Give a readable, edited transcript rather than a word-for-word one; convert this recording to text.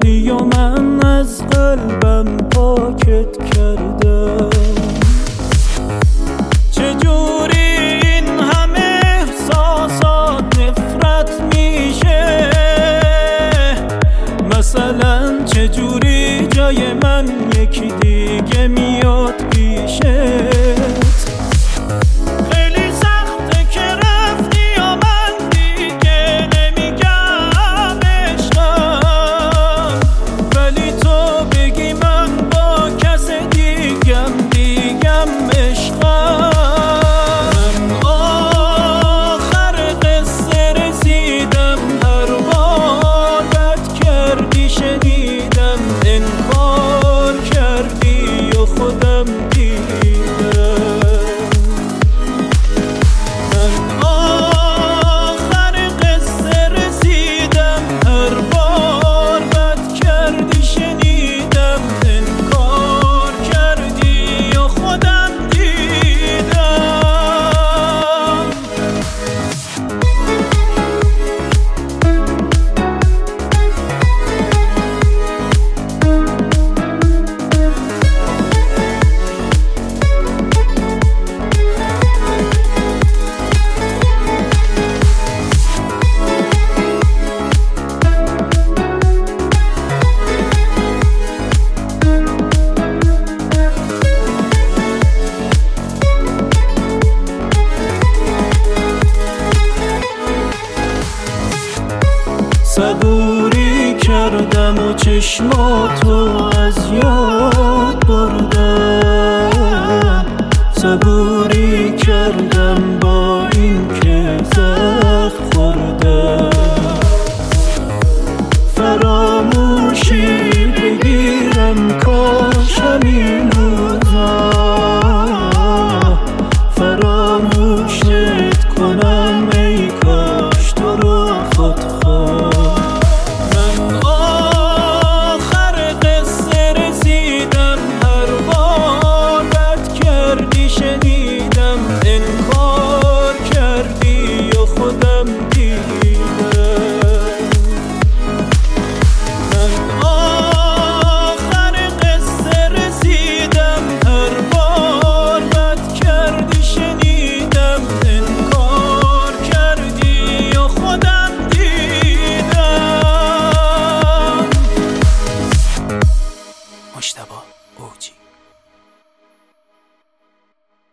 کردی و من از قلبم پاکت کردم. چجوری این همه احساسات نفرت میشه؟ مثلا چجوری جای من یکی دیگه میاد پیشت؟ صبوری کردم و چشماتو از یاد بردم. صبوری کردم با این که زخم خوردم. فراموشی بگیرم کاش همین روزا، فراموشت کنم ای کاش تو رو خودخواه. مجتبی